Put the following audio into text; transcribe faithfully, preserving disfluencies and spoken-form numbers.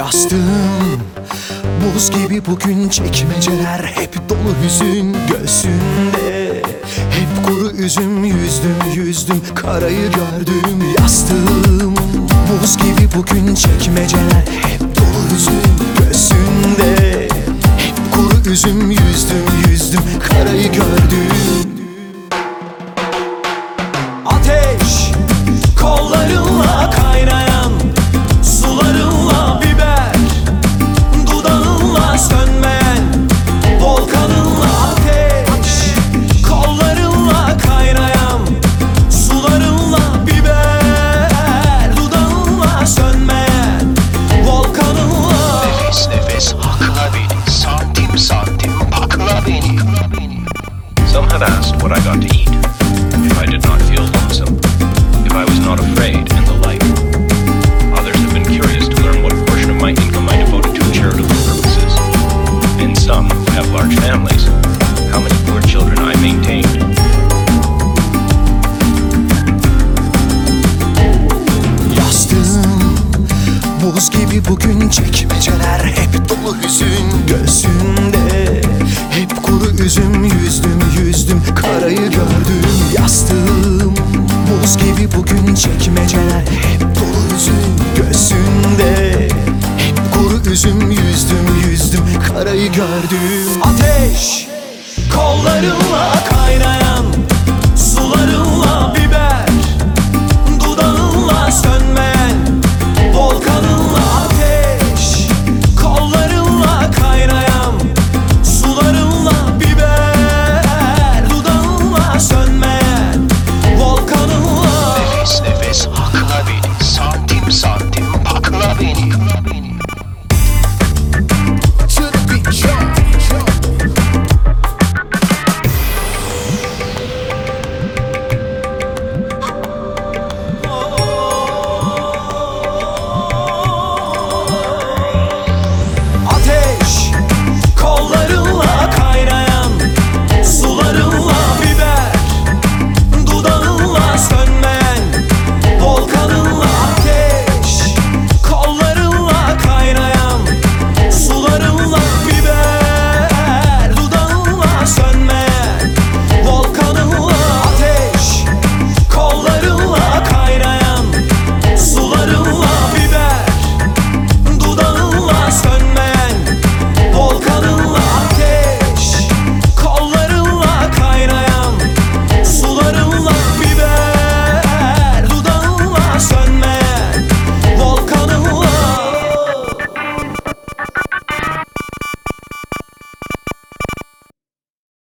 Yastığım buz gibi bugün, çekmeceler hep dolu hüzün göğsünde. Hep kuru üzüm, yüzdüm yüzdüm karayı gördüm. Yastığım buz gibi bugün, çekmeceler hep dolu hüzün göğsünde. Hep kuru üzüm, yüzdüm yüzdüm karayı gördüm. Ateş kollarınla kaynayan, sularınla biber, dudağınla sönmeyen volkanınla. Ateş kollarınla kaynayan, sularınla biber, dudağınla sönmeyen volkanınla. Nefes nefes hakla beni, santim santim pakla beni. Some have asked what I got to eat if I did not feel lonesome, if I was not afraid and the like. Others have been curious to learn what portion of my income I devoted to charitable purposes. And some who have large families, how many poor children I maintained. Yastığım buz gibi bugün, çekmeceler hep dolu hüzün göğsünde. Hep kuru üzüm, yüzdüm yüzdüm karayı gördüm. Yastığım buz gibi bugün, çekmeceler hep dolu hüzün göğsünde. Hep kuru üzüm, yüzdüm yüzdüm karayı gördüm. Ateş kollarınla